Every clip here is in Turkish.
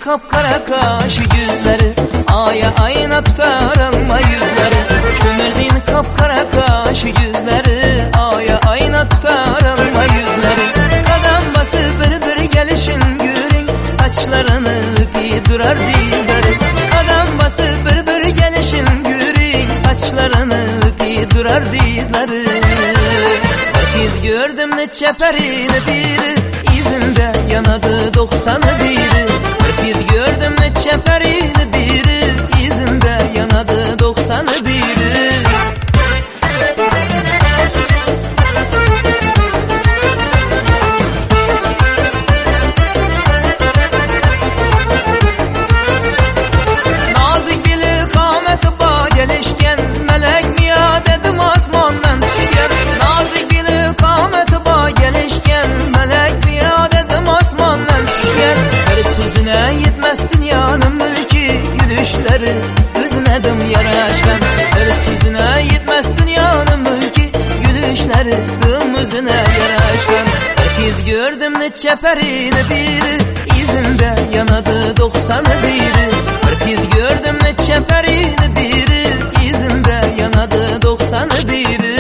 kapkara kaşı yüzleri, aya ayna tutar alma yüzleri. Kömürdün kapkara kaşı yüzleri, aya ayna tutar alma yüzleri. Kadam bası bir gelişin görün, saçlarını öpüp durar dizleri. Kadam bası bir gelişin görün, saçlarını öpüp durar dizleri. Biz gördüm ne çeperini biri, izinde yanadı 91'i. Biz gördüm ne çeperini biri, izinde yanadı 91'i. Nazik bili kâmeti ba gelişken, melek mi ya dedim asmandan düşken. Nazik bili kâmeti ba gelişken, melek mi ya dedim asmandan düşken. Her sözüne yetmez dünyanın mülki, gülüşleri özünedim yaraşkan. Her sözüne yetmez dünyanın mülki, gülüşleri özüne yaraşkan. Herkes gördüm ne çeperini biri, izinde yanadı 91'i. Herkes gördüm ne çeperini biri, izinde yanadı 91'i.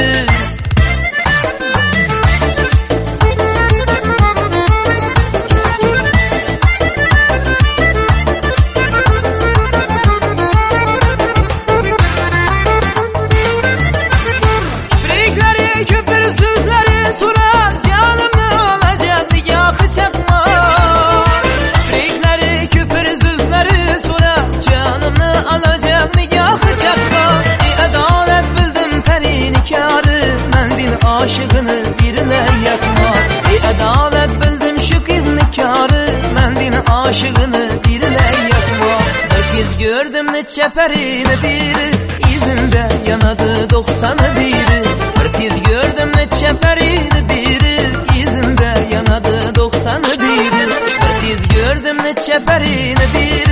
Aşığını birine yakma, adalet bildim şu kız nikarı, mendin aşığını birine yakma. Herkes gördüm ne çeperini biri, izinde yanadı 91'i. Herkes gördüm ne çeperini biri, izinde yanadı 91'i. Herkes gördüm ne çeperini biri,